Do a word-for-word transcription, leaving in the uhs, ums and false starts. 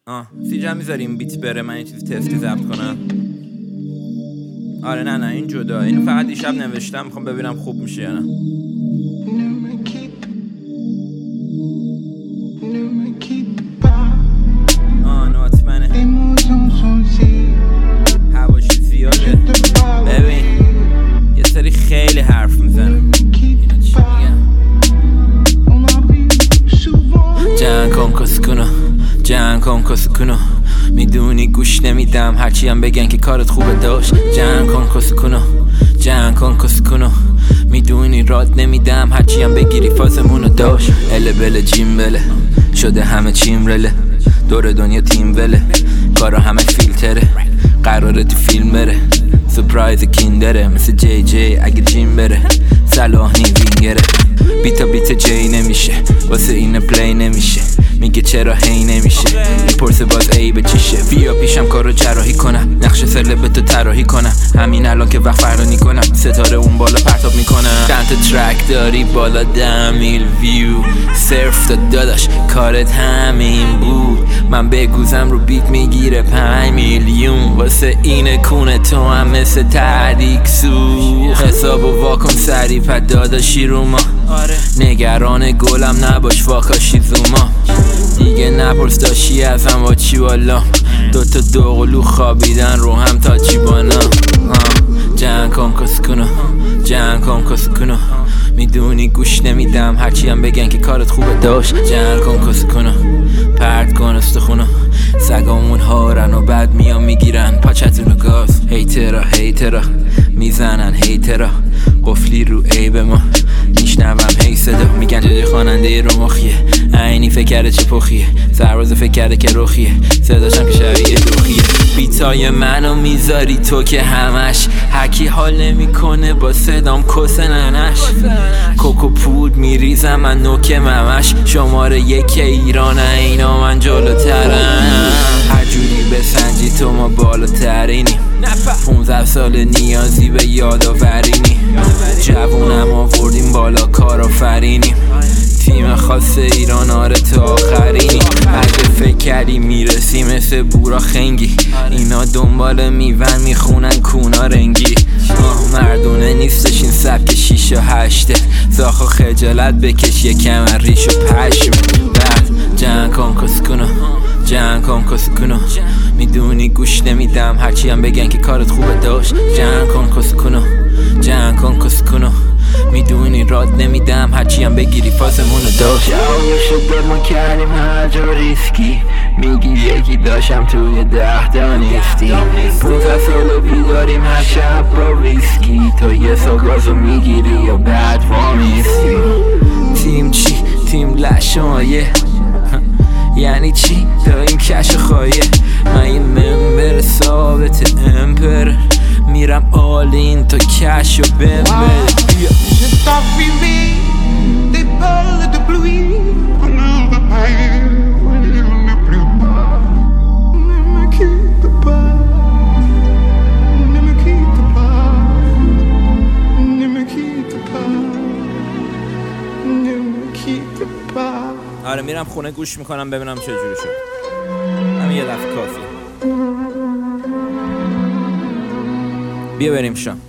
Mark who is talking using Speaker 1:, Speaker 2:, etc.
Speaker 1: آه سیجا میذاریم بیت بره، من یه چیز تستی ضبط کنم. آره نه نه این جدا، اینو فقط دیشب نوشتم، میخوام ببینم خوب میشه یا نه. آه نوت منه، هواشی زیاده. ببین یه سری خیلی حرف میزنه، اینا چی میگن؟ جان کن کسکنو، جان کن کسکنو، میدونی گوش نمیدم هرچی هم بگن که کارت خوبه داشت. جان کن کسکنو، جان کن کسکنو، میدونی راد نمیدم هرچی هم بگیری فازمونو داشت. اله بله جیم بله شده همه چیم رله، دور دنیا تیم وله، کارا همه فیلتره، قراره تو فیلم بره، سپرایز کیندره مثل جی جی اگه جیم بره، صلاح نی وینگره. بیتا بیتا جی نمیشه واسه این پلی نمیشه، میگه چرا هی نمیشه، میپرسه باز ای به چیشه. بیا پیشم کارو جراحی کنم، نقش سلب تو طراحی کنم، همین الان که وقت فردا کنم، ستاره اون بالا پرتاب میکنم. چند تا ترک داری بالا ده میل ویو، صرف داد داداش کارت همین بود، من بگوزم رو بیت میگیره پنج میلیون، واسه این کونه تو هم مثل تحریک سو، حسابو واکن سری پد داداشی رو ما، نگران گلم نباش واکاشی زوما، دیگه نپرس داشی ازم با چی والا، دوتا دوقلو خوابیدن رو هم تا چی بانا. جان کن کسکنو، جان کن کسکنو، میدونی گوش نمیدم هرچی هم بگن که کارت خوبه داشت. جان کن کسکنو، پرد کن استخونو، سگامون هارن و بعد میان میگیرن پاچتونو گاز. هیترا هیترا میزنن هیترا، قفلی رو عیب ما میشنوم هی صدا، میگن جای خواننده رو مخیه، عینی فکر کرده چه پخیه، سرباز فکر کرده که رخیه، صداشم که شبیه دوخیه. بیتای منو میذاری تو که همش هکی حال نمیکنه با صدام کس ننش، کوکو پود میریزم من نوک ممش، شماره یک ایران اینا من جلوترم، هر جوری بسنجی تو ما بالاترینیم، پونزده سال نیازی به یادآورینی، جوونم آوردیم بالا کارآفرینیم، تیم خاص ایران آره تا آخرینی، اگه فکر کردی میرسی مثل بورا خنگی، اینا دنبال میون میخونن کونا رنگی، مردونه نیستش این سبک شیش و هشته، زاخو خجالت بکش یکم ریش و پشم. بعد جان کن کسکنو، جان کن کسکنو، میدونی گوش نمیدم هرچی هم بگن که کارت خوبه داشت. جان کن کسکنو، جان کن کسکنو، میدونی راد نمیدم هرچی هم بگیری فازمونو داشت.
Speaker 2: جواب شده ما کردیم هر جا ریسکی، میگی یکی داشتم توی ده تا نیستی، پونزده سالو بیداریم هر شب با ویسکی، تو یه ساگازو میگیری یا بعد وامیستی.
Speaker 1: تیم چی؟ تیم لشمایه یعنی چی؟ تا این کش خواهیه، من یه ممبر ثابت امپر، میرم آلین تا کش و بمبر. آره میرم خونه گوش میکنم ببینم چه جوری شد، همین یه دفعه کافیه. بیا بریم شام.